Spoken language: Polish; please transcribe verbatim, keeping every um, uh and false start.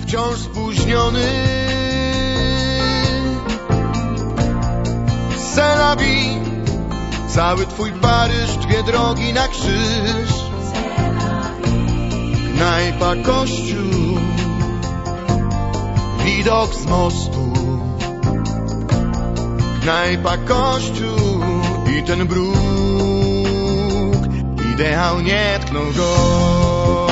wciąż spóźniony. C'est la vie, cały twój Paryż, dwie drogi na krzyż. Knajpa, kościół, widok z mostu. Knajpa, kościół i ten bruk, ideał nie tknął go.